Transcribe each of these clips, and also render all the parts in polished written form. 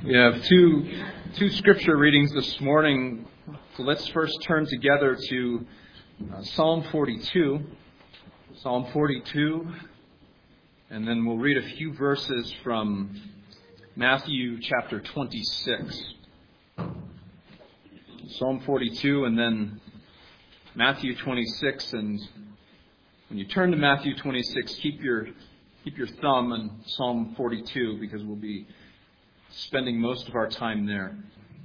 We have two scripture readings this morning. So let's first turn together to Psalm 42. Psalm 42. And then we'll read a few verses from Matthew chapter 26. Psalm 42 and then Matthew 26. And when you turn to Matthew 26, keep your thumb on Psalm 42 because we'll be spending most of our time there.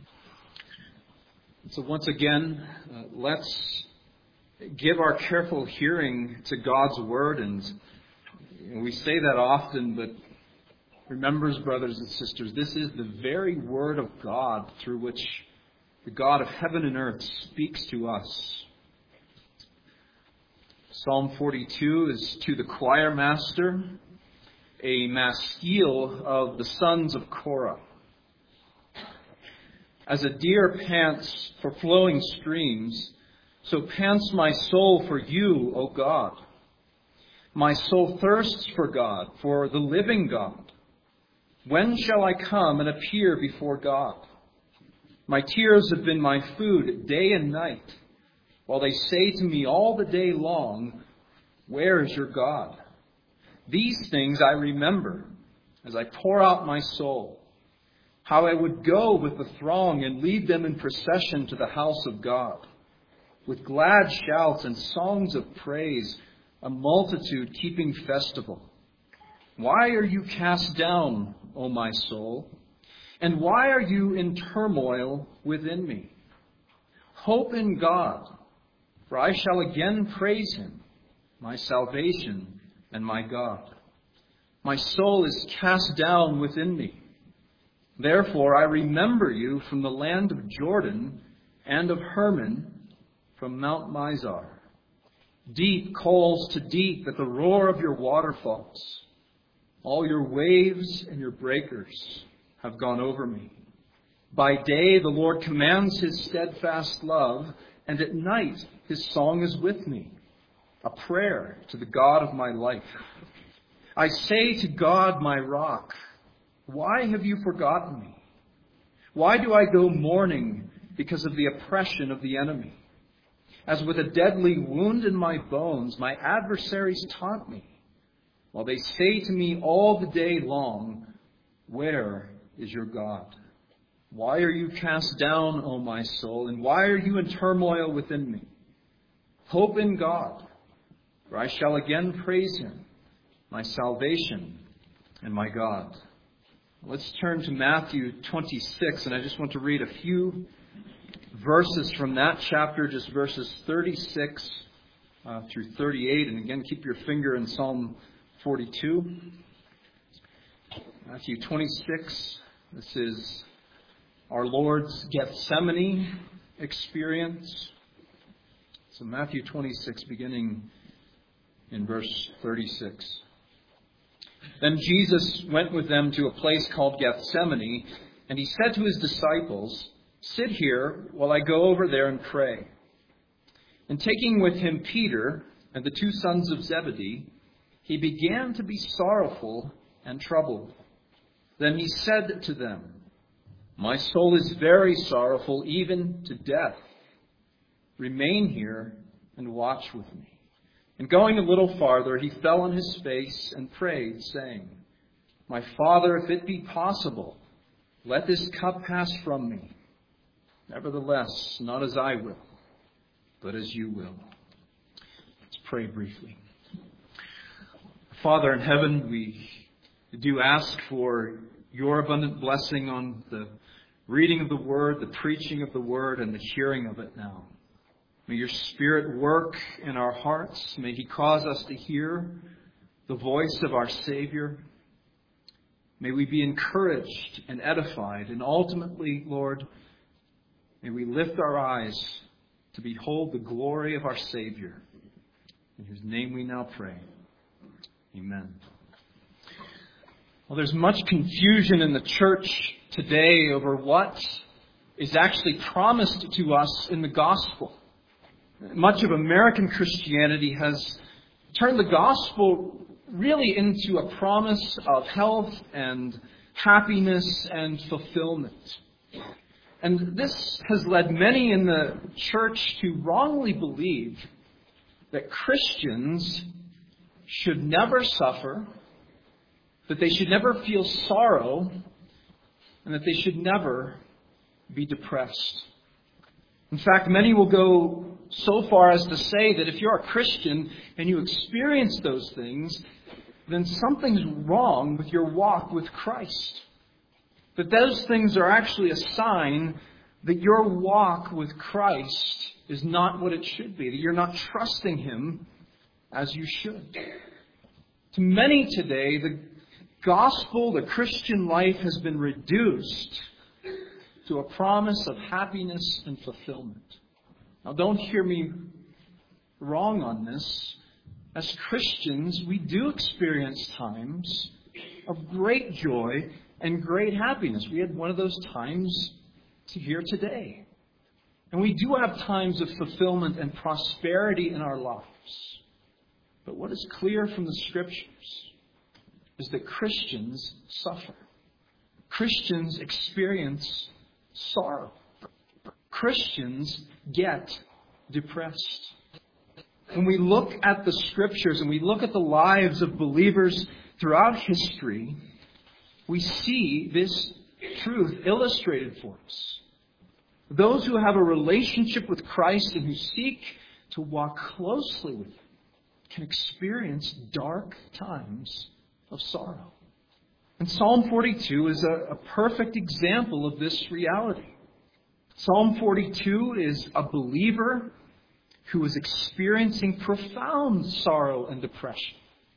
So once again, let's give our careful hearing to God's Word. And we say that often, but remember, brothers and sisters, this is the very Word of God through which the God of heaven and earth speaks to us. Psalm 42 is to the choir master, a maskil of the sons of Korah. As a deer pants for flowing streams, so pants my soul for you, O God. My soul thirsts for God, for the living God. When shall I come and appear before God? My tears have been my food day and night, while they say to me all the day long, where is your God? These things I remember as I pour out my soul, how I would go with the throng and lead them in procession to the house of God, with glad shouts and songs of praise, a multitude keeping festival. Why are you cast down, O my soul? And why are you in turmoil within me? Hope in God, for I shall again praise Him, my salvation and my God. My soul is cast down within me. Therefore I remember you from the land of Jordan and of Hermon, from Mount Mizar. Deep calls to deep at the roar of your waterfalls. All your waves and your breakers have gone over me. By day the Lord commands His steadfast love, and at night His song is with me, a prayer to the God of my life. I say to God, my rock, why have you forgotten me? Why do I go mourning because of the oppression of the enemy? As with a deadly wound in my bones, my adversaries taunt me, while they say to me all the day long, where is your God? Why are you cast down, O my soul, and why are you in turmoil within me? Hope in God, for I shall again praise Him, my salvation and my God. Let's turn to Matthew 26, and I just want to read a few verses from that chapter, just verses 36 through 38. And again, keep your finger in Psalm 42. Matthew 26, this is our Lord's Gethsemane experience. So Matthew 26, beginning in verse 36. Then Jesus went with them to a place called Gethsemane, and He said to His disciples, sit here while I go over there and pray. And taking with Him Peter and the two sons of Zebedee, He began to be sorrowful and troubled. Then He said to them, my soul is very sorrowful, even to death. Remain here and watch with me. And going a little farther, He fell on His face and prayed, saying, my Father, if it be possible, let this cup pass from me. Nevertheless, not as I will, but as you will. Let's pray briefly. Father in heaven, we do ask for your abundant blessing on the reading of the Word, the preaching of the Word, and the hearing of it now. May your Spirit work in our hearts. May He cause us to hear the voice of our Savior. May we be encouraged and edified. And ultimately, Lord, may we lift our eyes to behold the glory of our Savior, in whose name we now pray. Amen. Well, there's much confusion in the church today over what is actually promised to us in the gospel. Much of American Christianity has turned the gospel really into a promise of health and happiness and fulfillment. And this has led many in the church to wrongly believe that Christians should never suffer, that they should never feel sorrow, and that they should never be depressed. In fact, many will go so far as to say that if you're a Christian and you experience those things, then something's wrong with your walk with Christ. That those things are actually a sign that your walk with Christ is not what it should be, that you're not trusting Him as you should. To many today, the gospel, the Christian life has been reduced to a promise of happiness and fulfillment. Now, don't hear me wrong on this. As Christians, we do experience times of great joy and great happiness. We had one of those times here today. And we do have times of fulfillment and prosperity in our lives. But what is clear from the Scriptures is that Christians suffer. Christians experience sorrow. Christians get depressed. When we look at the Scriptures and we look at the lives of believers throughout history, we see this truth illustrated for us. Those who have a relationship with Christ and who seek to walk closely with Him can experience dark times of sorrow. And Psalm 42 is a perfect example of this reality. Psalm 42 is a believer who is experiencing profound sorrow and depression.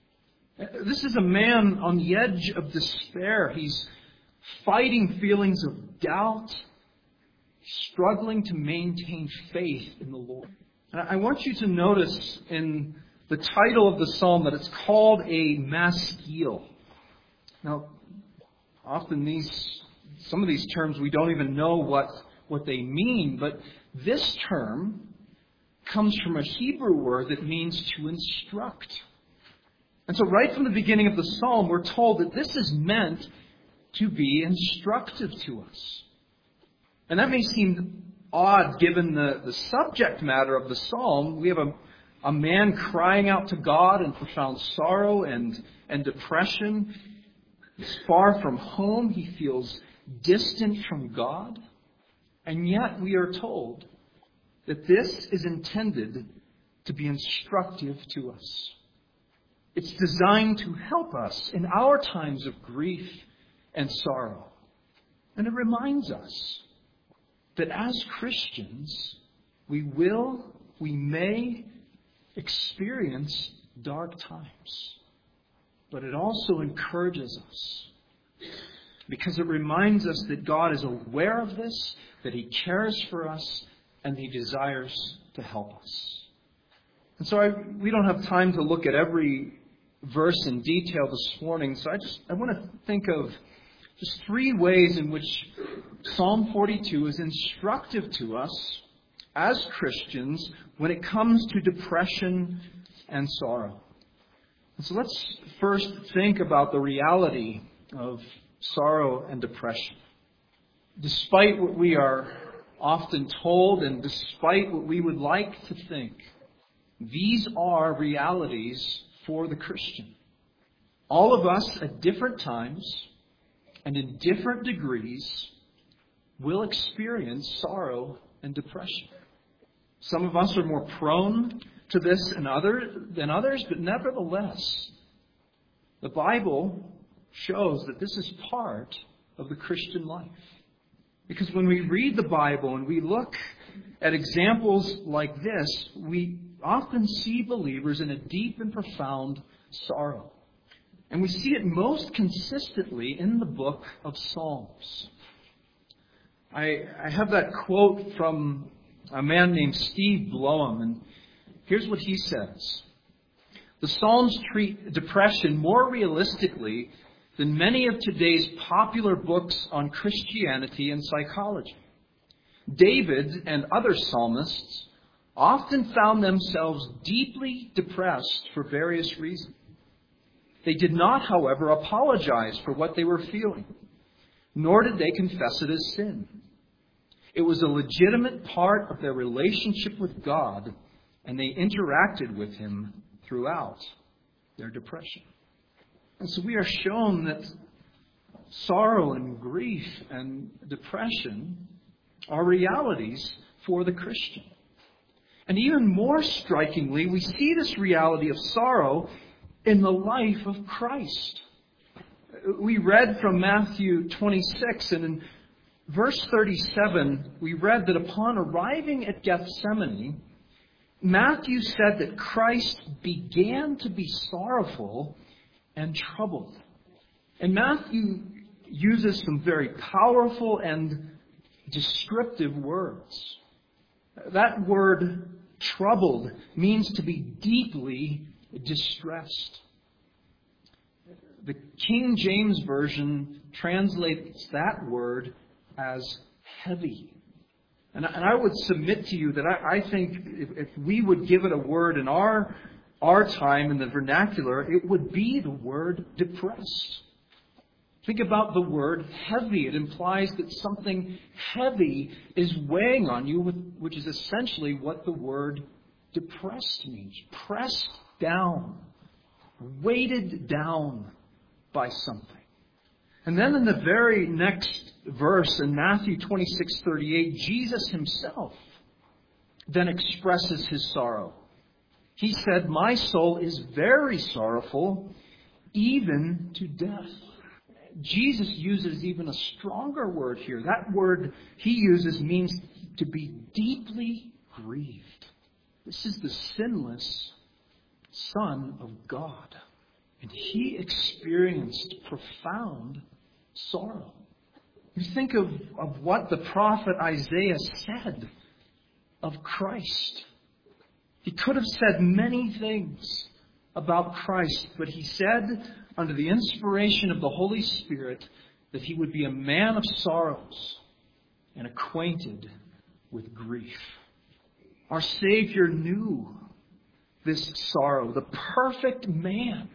This is a man on the edge of despair. He's fighting feelings of doubt, struggling to maintain faith in the Lord. And I want you to notice in the title of the psalm that it's called a maskil. Now, often some of these terms we don't even know what they mean, but this term comes from a Hebrew word that means to instruct. And so right from the beginning of the psalm, we're told that this is meant to be instructive to us. And that may seem odd given the subject matter of the psalm. We have a man crying out to God in profound sorrow and depression. He's far from home. He feels distant from God. And yet we are told that this is intended to be instructive to us. It's designed to help us in our times of grief and sorrow. And it reminds us that as Christians, we may experience dark times. But it also encourages us because it reminds us that God is aware of this, that He cares for us, and He desires to help us. And so we don't have time to look at every verse in detail this morning, so I want to think of just 3 ways in which Psalm 42 is instructive to us as Christians when it comes to depression and sorrow. And so let's first think about the reality of sorrow and depression. Despite what we are often told and despite what we would like to think, these are realities for the Christian. All of us at different times and in different degrees will experience sorrow and depression. Some of us are more prone to this than others, but nevertheless, the Bible shows that this is part of the Christian life. Because when we read the Bible and we look at examples like this, we often see believers in a deep and profound sorrow. And we see it most consistently in the book of Psalms. I have that quote from a man named Steve Bloem, and here's what he says. The Psalms treat depression more realistically than many of today's popular books on Christianity and psychology. David and other psalmists often found themselves deeply depressed for various reasons. They did not, however, apologize for what they were feeling. nor did they confess it as sin. It was a legitimate part of their relationship with God, and they interacted with Him throughout their depression. And so we are shown that sorrow and grief and depression are realities for the Christian. And even more strikingly, we see this reality of sorrow in the life of Christ. We read from Matthew 26, and in verse 37, we read that upon arriving at Gethsemane, Matthew said that Christ began to be sorrowful and troubled. And Matthew uses some very powerful and descriptive words. That word, troubled, means to be deeply distressed. The King James Version translates that word as heavy. And I would submit to you that I think if we would give it a word in our time in the vernacular, it would be the word depressed. Think about the word heavy. It implies that something heavy is weighing on you, which is essentially what the word depressed means. Pressed down, weighted down by something. And then in the very next verse, in Matthew 26:38, Jesus Himself then expresses His sorrow. He said, "My soul is very sorrowful, even to death." Jesus uses even a stronger word here. That word He uses means to be deeply grieved. This is the sinless Son of God. And He experienced profound sorrow. You think of what the prophet Isaiah said of Christ. He could have said many things about Christ, but he said, under the inspiration of the Holy Spirit, that He would be a man of sorrows and acquainted with grief. Our Savior knew this sorrow. The perfect man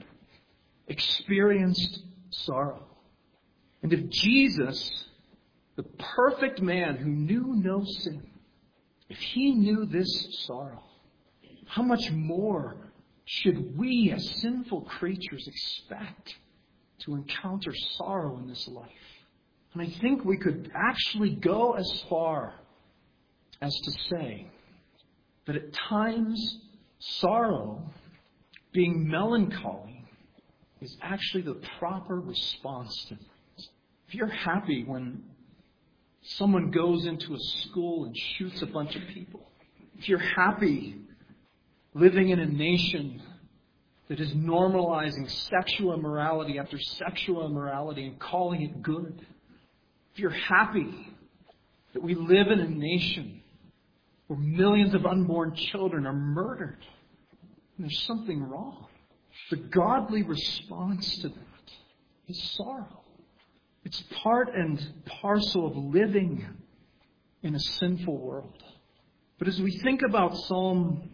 experienced sorrow. And if Jesus, the perfect man who knew no sin, if He knew this sorrow, how much more should we as sinful creatures expect to encounter sorrow in this life? And I think we could actually go as far as to say that at times sorrow, being melancholy, is actually the proper response to things. If you're happy when someone goes into a school and shoots a bunch of people, if you're happy living in a nation that is normalizing sexual immorality after sexual immorality and calling it good, if you're happy that we live in a nation where millions of unborn children are murdered, and there's something wrong, the godly response to that is sorrow. It's part and parcel of living in a sinful world. But as we think about Psalm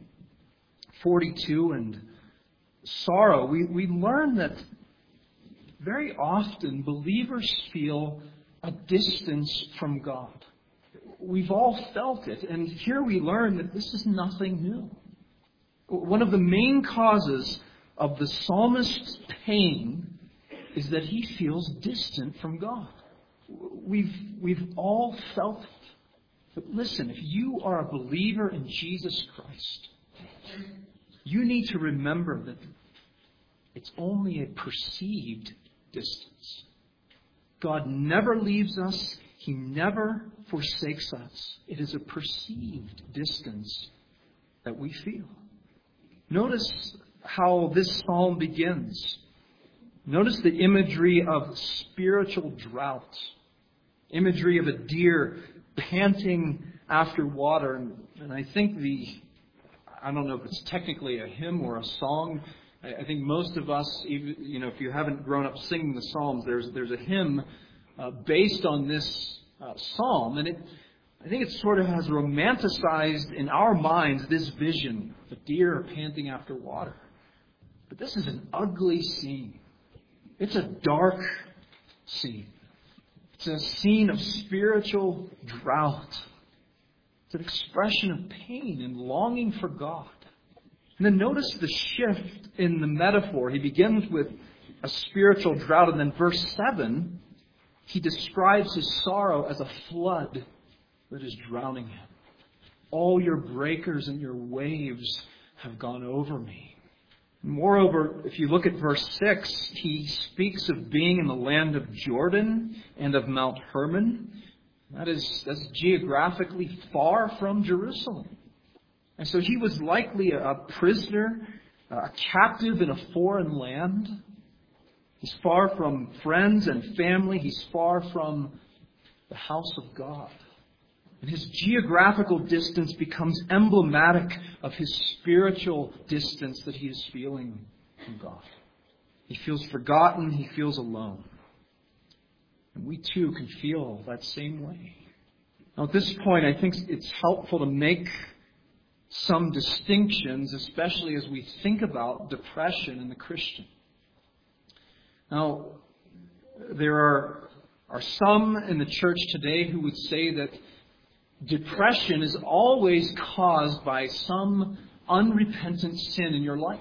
42 and sorrow, we learn that very often believers feel a distance from God. We've all felt it, and here we learn that this is nothing new. One of the main causes of the psalmist's pain is that he feels distant from God. We've all felt it. But listen, if you are a believer in Jesus Christ, you need to remember that it's only a perceived distance. God never leaves us. He never forsakes us. It is a perceived distance that we feel. Notice how this psalm begins. Notice the imagery of spiritual drought. Imagery of a deer panting after water. And I think I don't know if it's technically a hymn or a song. I think most of us, even, if you haven't grown up singing the Psalms, there's a hymn based on this psalm. And I think it sort of has romanticized in our minds this vision of a deer panting after water. But this is an ugly scene. It's a dark scene. It's a scene of spiritual drought. It's an expression of pain and longing for God. And then notice the shift in the metaphor. He begins with a spiritual drought, and then verse 7, he describes his sorrow as a flood that is drowning him. All your breakers and your waves have gone over me. Moreover, if you look at verse 6, he speaks of being in the land of Jordan and of Mount Hermon. That's geographically far from Jerusalem. And so he was likely a prisoner, a captive in a foreign land. He's far from friends and family. He's far from the house of God. And his geographical distance becomes emblematic of his spiritual distance that he is feeling from God. He feels forgotten. He feels alone. And we too can feel that same way. Now at this point, I think it's helpful to make some distinctions, especially as we think about depression in the Christian. Now, there are some in the church today who would say that depression is always caused by some unrepentant sin in your life.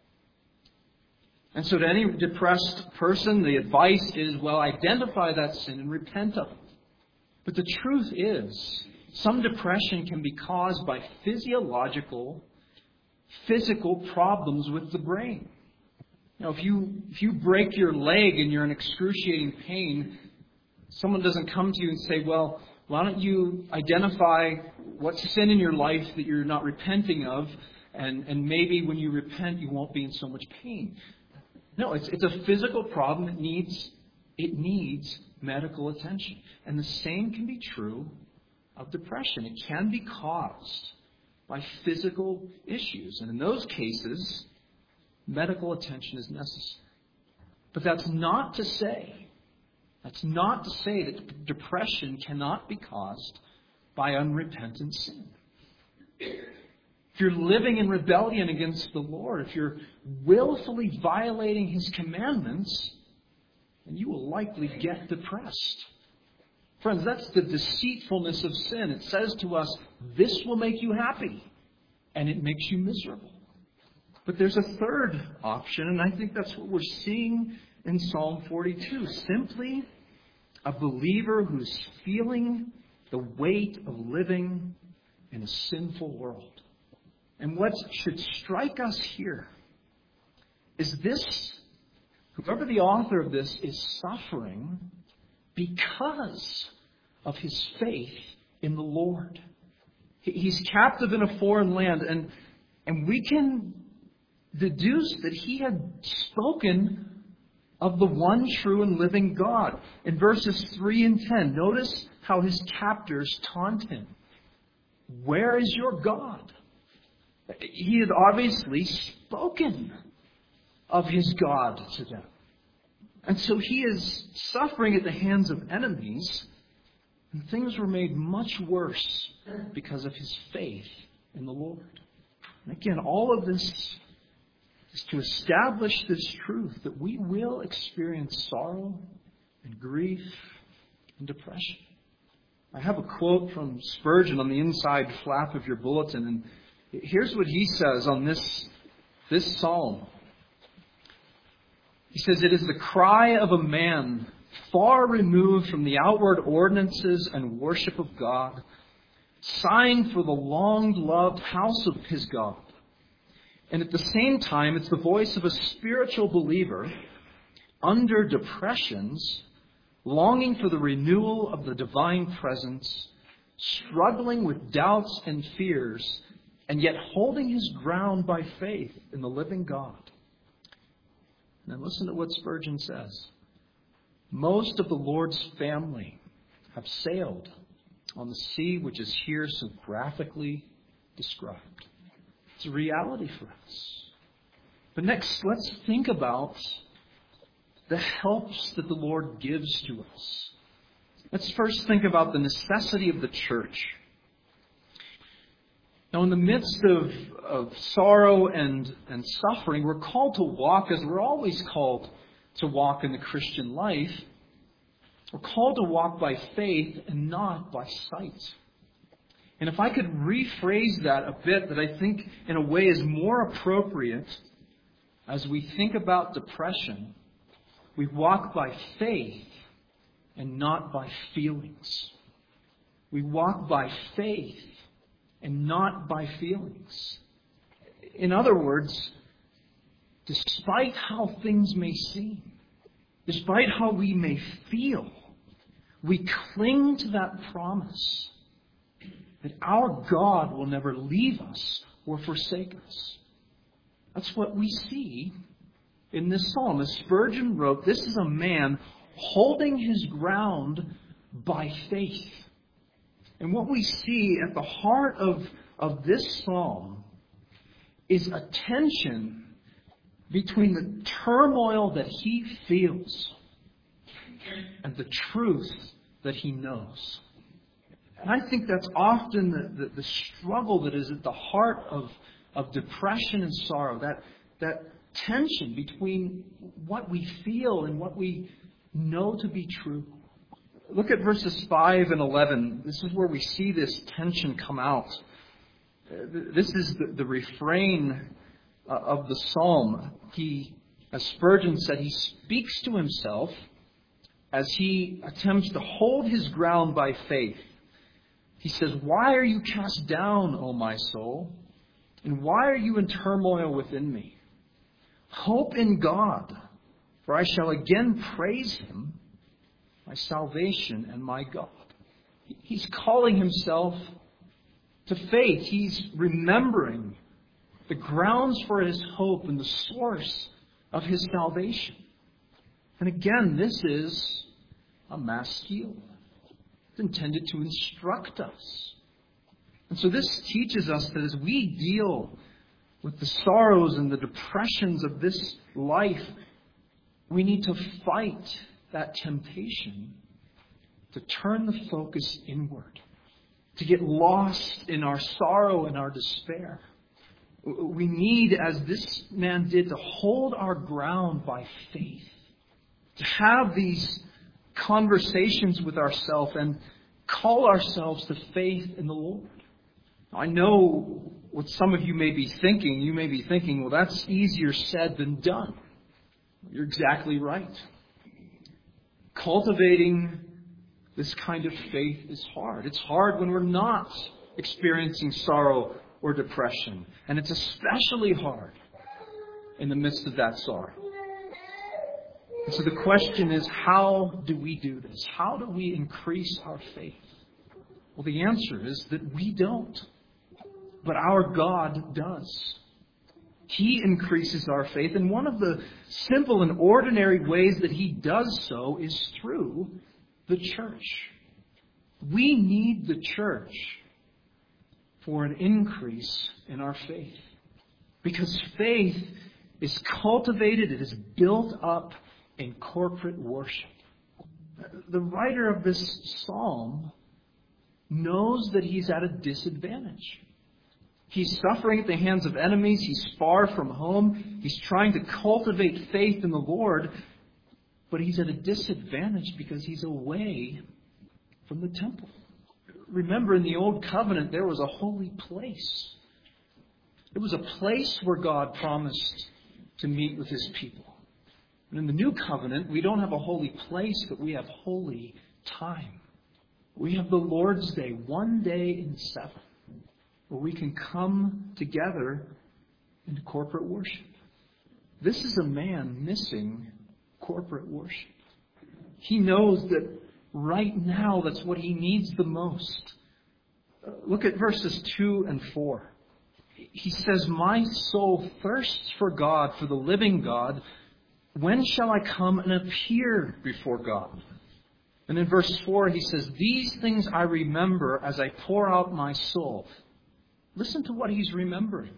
And so to any depressed person, the advice is, well, identify that sin and repent of it. But the truth is, some depression can be caused by physical problems with the brain. Now, if you break your leg and you're in excruciating pain, someone doesn't come to you and say, well, why don't you identify what sin in your life that you're not repenting of, and maybe when you repent, you won't be in so much pain. No, it's a physical problem that needs medical attention. And the same can be true of depression. It can be caused by physical issues. And in those cases, medical attention is necessary. But that's not to say that depression cannot be caused by unrepentant sin. If you're living in rebellion against the Lord, if you're willfully violating His commandments, then you will likely get depressed. Friends, that's the deceitfulness of sin. It says to us, this will make you happy, and it makes you miserable. But there's a third option, and I think that's what we're seeing in Psalm 42. Simply a believer who's feeling the weight of living in a sinful world. And what should strike us here is this: whoever the author of this is suffering because of his faith in the Lord. He's captive in a foreign land, and we can deduce that he had spoken of the one true and living God. In verses 3 and 10, notice how his captors taunt him. Where is your God? He had obviously spoken of his God to them. And so he is suffering at the hands of enemies, and things were made much worse because of his faith in the Lord. And again, all of this is to establish this truth that we will experience sorrow and grief and depression. I have a quote from Spurgeon on the inside flap of your bulletin, and here's what he says on this psalm. He says, "It is the cry of a man far removed from the outward ordinances and worship of God, sighing for the long-loved house of his God. And at the same time, it's the voice of a spiritual believer under depressions, longing for the renewal of the divine presence, struggling with doubts and fears, and yet holding his ground by faith in the living God." Now listen to what Spurgeon says. "Most of the Lord's family have sailed on the sea which is here so graphically described." It's a reality for us. But next, let's think about the helps that the Lord gives to us. Let's first think about the necessity of the church. Now, in the midst of sorrow and suffering, we're called to walk, as we're always called to walk in the Christian life, We're called to walk by faith and not by sight. And if I could rephrase that a bit, that I think in a way is more appropriate as we think about depression, we walk by faith and not by feelings. We walk by faith and not by feelings. In other words, despite how things may seem, despite how we may feel, we cling to that promise that our God will never leave us or forsake us. That's what we see in this psalm. As Spurgeon wrote, this is a man holding his ground by faith. And what we see at the heart of this psalm is a tension between the turmoil that he feels and the truth that he knows. And I think that's often the struggle that is at the heart of depression and sorrow, that tension between what we feel and what we know to be true. Look at verses 5 and 11. This is where we see this tension come out. This is the refrain of the psalm. As Spurgeon said, he speaks to himself as he attempts to hold his ground by faith. He says, "Why are you cast down, O my soul? And why are you in turmoil within me? Hope in God, for I shall again praise Him, my salvation and my God." He's calling himself to faith. He's remembering the grounds for his hope and the source of his salvation. And again, this is a maskil. It's intended to instruct us. And so this teaches us that as we deal with the sorrows and the depressions of this life, we need to fight that temptation to turn the focus inward, to get lost in our sorrow and our despair. We need, as this man did, to hold our ground by faith, to have these conversations with ourselves and call ourselves to faith in the Lord. I know what some of you may be thinking. You may be thinking, well, that's easier said than done. You're exactly right. Cultivating this kind of faith is hard. It's hard when we're not experiencing sorrow or depression. And it's especially hard in the midst of that sorrow. And so the question is, how do we do this? How do we increase our faith? Well, the answer is that we don't. But our God does. He increases our faith. And one of the simple and ordinary ways that He does so is through the church. We need the church for an increase in our faith. Because faith is cultivated, it is built up in corporate worship. The writer of this psalm knows that he's at a disadvantage. He's suffering at the hands of enemies. He's far from home. He's trying to cultivate faith in the Lord. But he's at a disadvantage because he's away from the temple. Remember, in the Old Covenant, there was a holy place. It was a place where God promised to meet with His people. And in the New Covenant, we don't have a holy place, but we have holy time. We have the Lord's Day, one day in 7, where we can come together into corporate worship. This is a man missing corporate worship. He knows that right now that's what he needs the most. Look at verses 2 and 4. He says, "My soul thirsts for God, for the living God. When shall I come and appear before God?" And in verse 4 he says, "These things I remember as I pour out my soul." Listen to what he's remembering.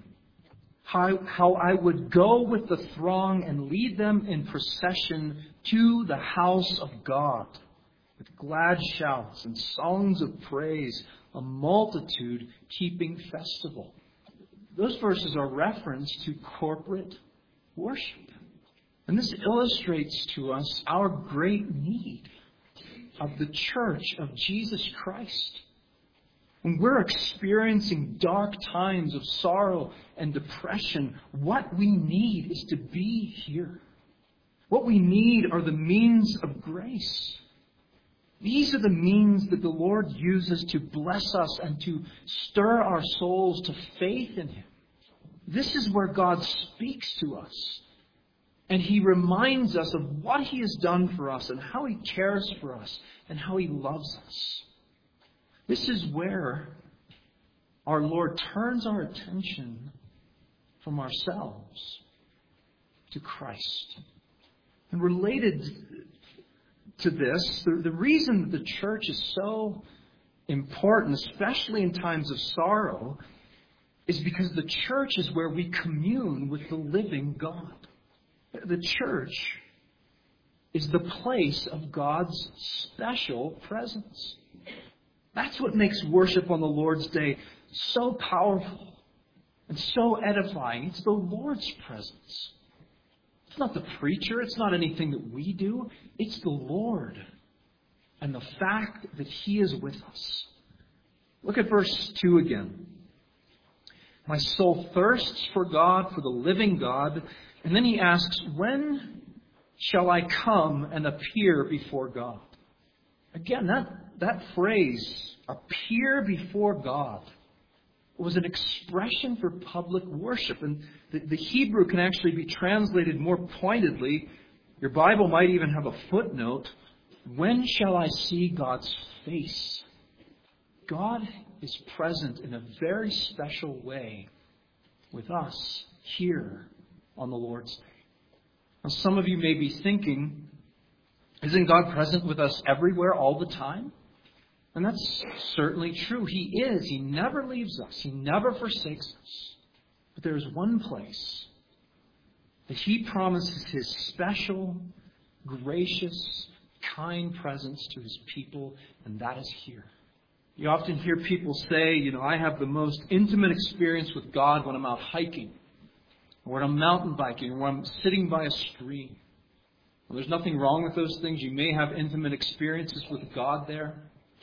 How I would go with the throng and lead them in procession to the house of God, with glad shouts and songs of praise, a multitude keeping festival. Those verses are reference to corporate worship. And this illustrates to us our great need. of the church of Jesus Christ. When we're experiencing dark times of sorrow and depression, what we need is to be here. What we need are the means of grace. These are the means that the Lord uses to bless us and to stir our souls to faith in Him. This is where God speaks to us. And He reminds us of what He has done for us and how He cares for us and how He loves us. This is where our Lord turns our attention from ourselves to Christ. And related to this, the reason that the church is so important, especially in times of sorrow, is because the church is where we commune with the living God. The church is the place of God's special presence. That's what makes worship on the Lord's Day so powerful and so edifying. It's the Lord's presence. It's not the preacher. It's not anything that we do. It's the Lord and the fact that He is with us. Look at verse 2 again. My soul thirsts for God, for the living God. And then he asks, when shall I come and appear before God? Again, that phrase, appear before God, was an expression for public worship. And the Hebrew can actually be translated more pointedly. Your Bible might even have a footnote. When shall I see God's face? God is present in a very special way with us here on the Lord's Day. Now, some of you may be thinking, isn't God present with us everywhere all the time? And that's certainly true. He is. He never leaves us. He never forsakes us. But there is one place that He promises His special, gracious, kind presence to His people, and that is here. You often hear people say, I have the most intimate experience with God when I'm out hiking, or when I'm mountain biking, or when I'm sitting by a stream. Well, there's nothing wrong with those things. You may have intimate experiences with God there,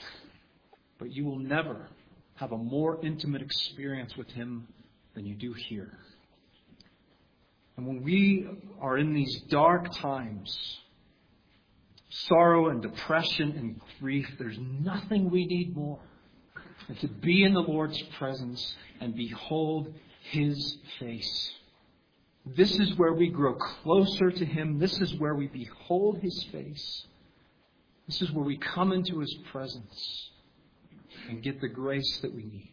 but you will never have a more intimate experience with Him than you do here. And when we are in these dark times, sorrow and depression and grief, there's nothing we need more than to be in the Lord's presence and behold His face. This is where we grow closer to Him. This is where we behold His face. This is where we come into His presence and get the grace that we need.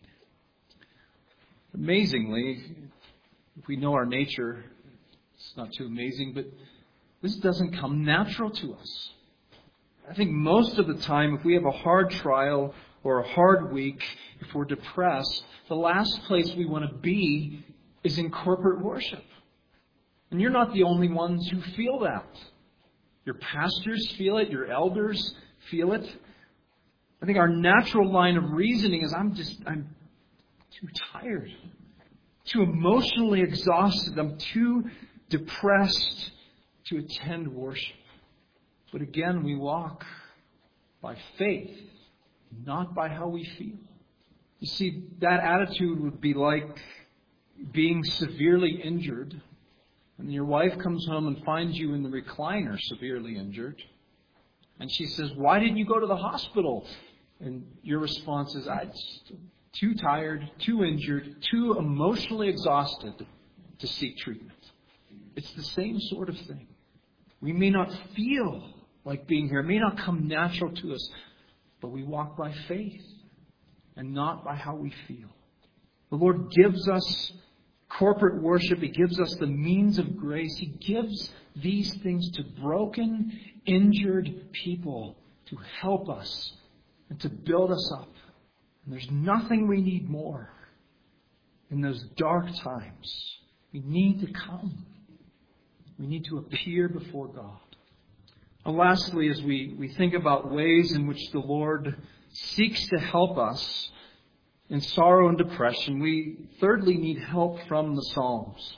Amazingly, if we know our nature, it's not too amazing, but this doesn't come natural to us. I think most of the time, if we have a hard trial or a hard week, if we're depressed, the last place we want to be is in corporate worship. And you're not the only ones who feel that. Your pastors feel it. Your elders feel it. I think our natural line of reasoning is, I'm too tired, too emotionally exhausted. I'm too depressed to attend worship. But again, we walk by faith, not by how we feel. You see, that attitude would be like being severely injured, and your wife comes home and finds you in the recliner severely injured. And she says, why didn't you go to the hospital? And your response is, I'm too tired, too injured, too emotionally exhausted to seek treatment. It's the same sort of thing. We may not feel like being here. It may not come natural to us, but we walk by faith and not by how we feel. The Lord gives us corporate worship. He gives us the means of grace. He gives these things to broken, injured people to help us and to build us up. And there's nothing we need more in those dark times. We need to come. We need to appear before God. And lastly, as we think about ways in which the Lord seeks to help us in sorrow and depression, we thirdly need help from the Psalms.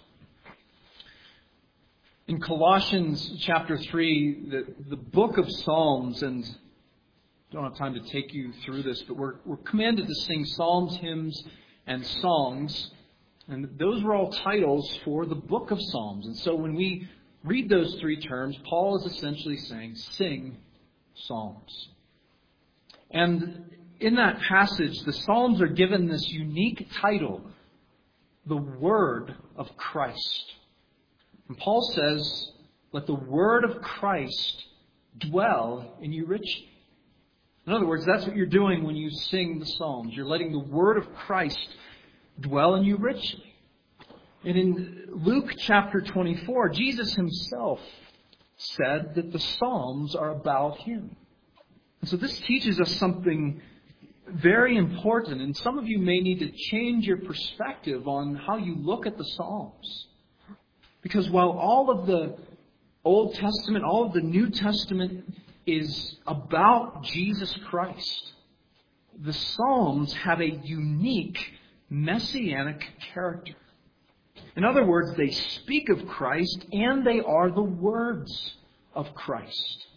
In Colossians chapter 3, the book of Psalms and Don't have time to take you through this, but we're commanded to sing psalms, hymns, and songs. And those were all titles for the book of Psalms. And so when we read those three terms, Paul is essentially saying, sing psalms. And in that passage, the Psalms are given this unique title, the Word of Christ. And Paul says, let the Word of Christ dwell in you richly. In other words, that's what you're doing when you sing the Psalms. You're letting the Word of Christ dwell in you richly. And in Luke chapter 24, Jesus himself said that the Psalms are about him. And so this teaches us something very important. And some of you may need to change your perspective on how you look at the Psalms. Because while all of the Old Testament, all of the New Testament is about Jesus Christ, the Psalms have a unique messianic character. In other words, they speak of Christ and they are the words of Christ.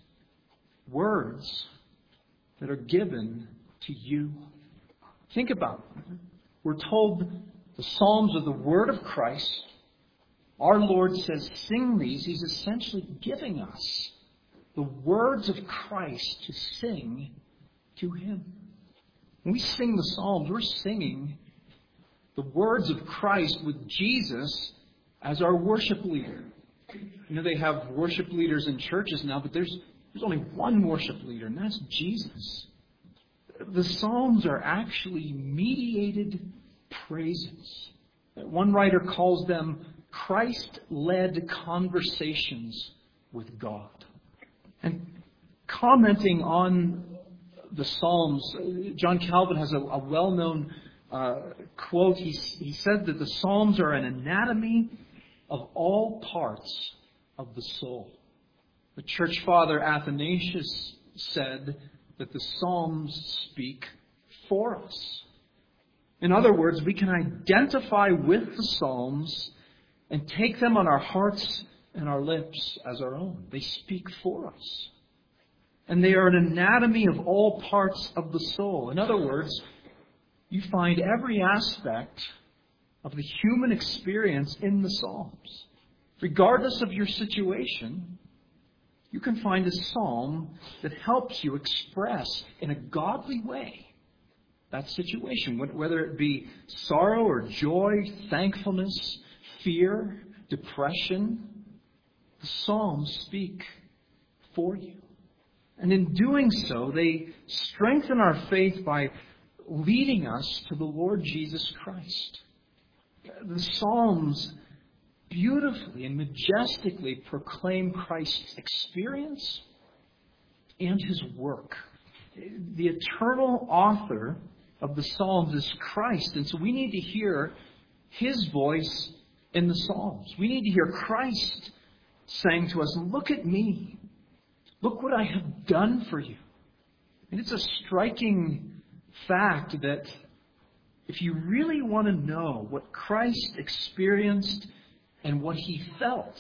Words that are given to you. Think about it. We're told the Psalms are the word of Christ. Our Lord says, sing these. He's essentially giving us the words of Christ to sing to Him. When we sing the Psalms, we're singing the words of Christ with Jesus as our worship leader. You know, they have worship leaders in churches now, but there's only one worship leader, and that's Jesus. The Psalms are actually mediated praises. One writer calls them Christ-led conversations with God. And commenting on the Psalms, John Calvin has a well-known quote. He said that the Psalms are an anatomy of all parts of the soul. The church father Athanasius said that the Psalms speak for us. In other words, we can identify with the Psalms and take them on our hearts and our lips as our own. They speak for us. And they are an anatomy of all parts of the soul. In other words, you find every aspect of the human experience in the Psalms. Regardless of your situation, you can find a psalm that helps you express in a godly way that situation, whether it be sorrow or joy, thankfulness, fear, depression. The Psalms speak for you. And in doing so, they strengthen our faith by leading us to the Lord Jesus Christ. The Psalms beautifully and majestically proclaim Christ's experience and His work. The eternal author of the Psalms is Christ, and so we need to hear His voice in the Psalms. We need to hear Christ saying to us, look at me. Look what I have done for you. And it's a striking fact that if you really want to know what Christ experienced and what He felt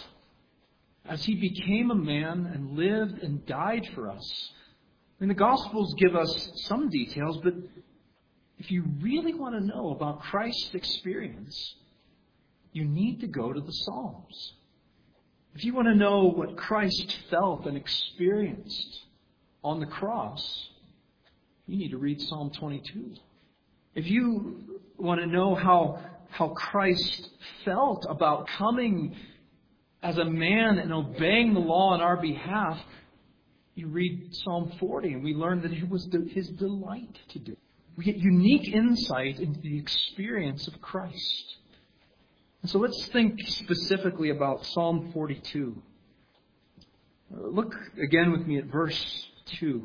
as He became a man and lived and died for us, I mean, the Gospels give us some details, but if you really want to know about Christ's experience, you need to go to the Psalms. If you want to know what Christ felt and experienced on the cross, you need to read Psalm 22. If you want to know how Christ felt about coming as a man and obeying the law on our behalf, you read Psalm 40, and we learn that it was His delight to do. We get unique insight into the experience of Christ. And so let's think specifically about Psalm 42. Look again with me at verse 2.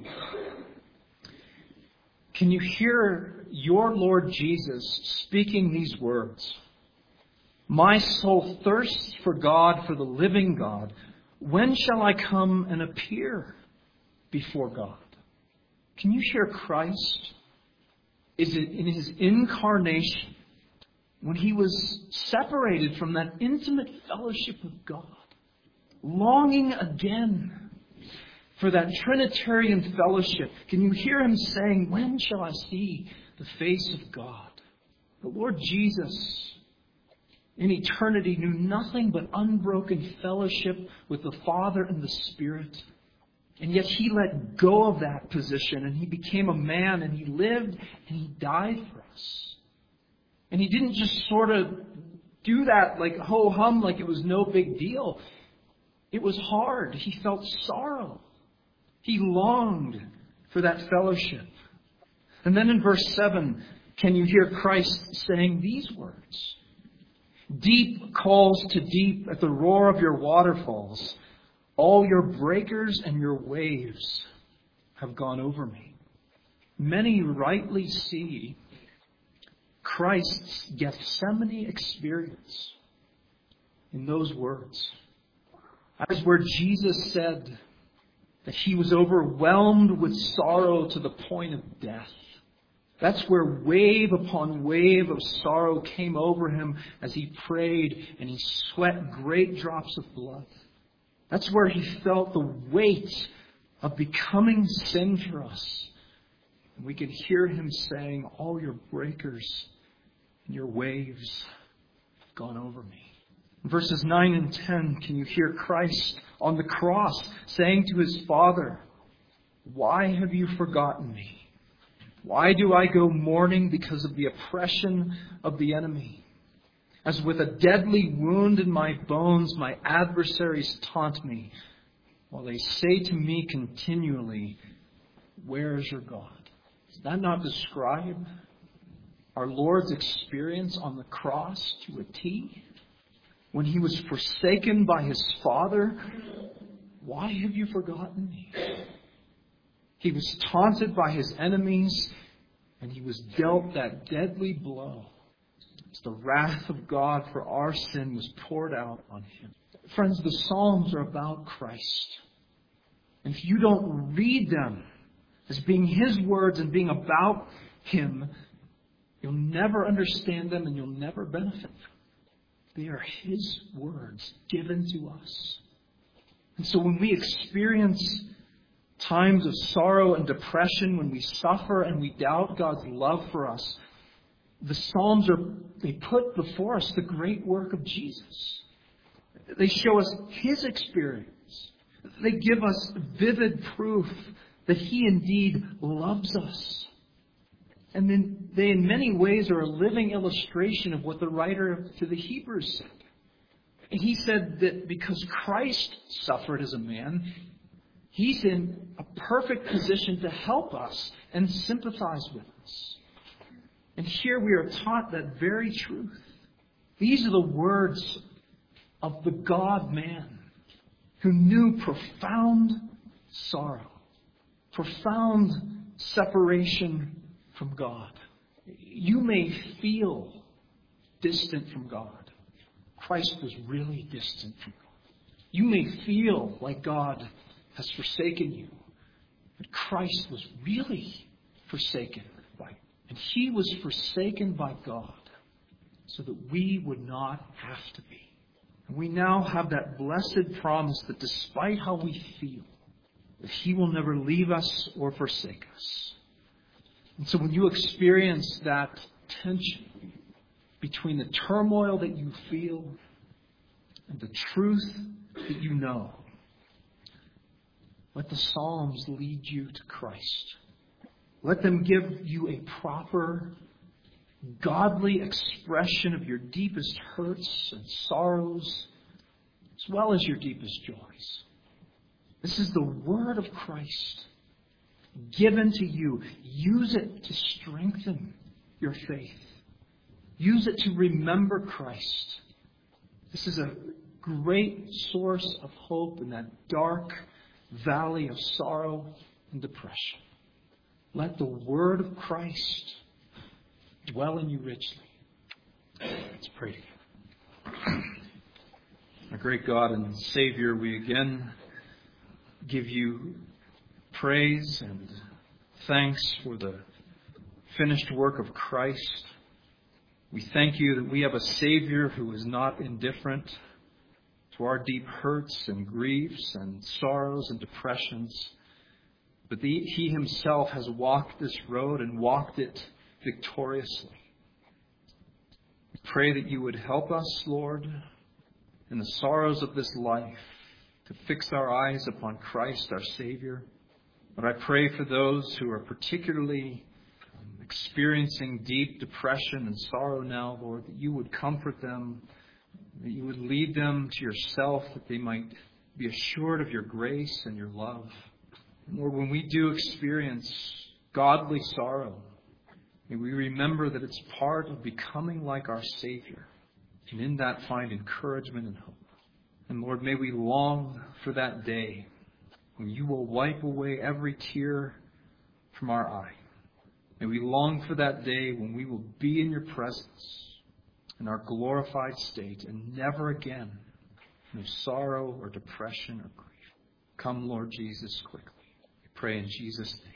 Can you hear your Lord Jesus speaking these words? My soul thirsts for God, for the living God. When shall I come and appear before God? Can you hear Christ? Is it in His incarnation, when He was separated from that intimate fellowship with God, longing again for that Trinitarian fellowship. Can you hear him saying, when shall I see the face of God? The Lord Jesus, in eternity, knew nothing but unbroken fellowship with the Father and the Spirit. And yet he let go of that position and he became a man and he lived and he died for us. And he didn't just sort of do that like ho-hum, like it was no big deal. It was hard. He felt sorrow. He longed for that fellowship. And then in verse 7, can you hear Christ saying these words? Deep calls to deep at the roar of your waterfalls. All your breakers and your waves have gone over me. Many rightly see Christ's Gethsemane experience in those words. That is where Jesus said that he was overwhelmed with sorrow to the point of death. That's where wave upon wave of sorrow came over him as he prayed and he sweat great drops of blood. That's where he felt the weight of becoming sin for us. And we can hear him saying, all your breakers and your waves have gone over me. In verses 9 and 10, can you hear Christ on the cross saying to his Father, why have you forgotten me? Why do I go mourning because of the oppression of the enemy? As with a deadly wound in my bones, my adversaries taunt me, while they say to me continually, where is your God? Does that not describe our Lord's experience on the cross to a T? When he was forsaken by his Father, why have you forgotten me? He was taunted by his enemies, and he was dealt that deadly blow. As the wrath of God for our sin was poured out on him. Friends, the Psalms are about Christ. And if you don't read them as being his words and being about him, you'll never understand them and you'll never benefit from them. They are his words given to us. And so when we experience times of sorrow and depression, when we suffer and we doubt God's love for us, the Psalms they put before us the great work of Jesus. They show us his experience. They give us vivid proof that he indeed loves us. And then they in many ways are a living illustration of what the writer to the Hebrews said. And he said that because Christ suffered as a man, he's in a perfect position to help us and sympathize with us. And here we are taught that very truth. These are the words of the God-man who knew profound sorrow, profound separation from God. You may feel distant from God. Christ was really distant from God. You may feel like God has forsaken you, but Christ was really forsaken by God. And he was forsaken by God so that we would not have to be. And we now have that blessed promise that despite how we feel, that he will never leave us or forsake us. And so when you experience that tension between the turmoil that you feel and the truth that you know, let the Psalms lead you to Christ. Let them give you a proper, godly expression of your deepest hurts and sorrows, as well as your deepest joys. This is the word of Christ given to you. Use it to strengthen your faith. Use it to remember Christ. This is a great source of hope in that dark valley of sorrow and depression. Let the word of Christ dwell in you richly. Let's pray together. Our great God and Savior, we again give you praise and thanks for the finished work of Christ. We thank you that we have a Savior who is not indifferent to our deep hurts and griefs and sorrows and depressions. But He Himself has walked this road and walked it victoriously. We pray that you would help us, Lord, in the sorrows of this life, to fix our eyes upon Christ, our Savior. But I pray for those who are particularly experiencing deep depression and sorrow now, Lord, that you would comfort them, that you would lead them to yourself, that they might be assured of your grace and your love. And Lord, when we do experience godly sorrow, may we remember that it's part of becoming like our Savior, and in that find encouragement and hope. And Lord, may we long for that day when you will wipe away every tear from our eye. May we long for that day when we will be in your presence in our glorified state and never again no sorrow or depression or grief. Come, Lord Jesus, quickly. We pray in Jesus' name.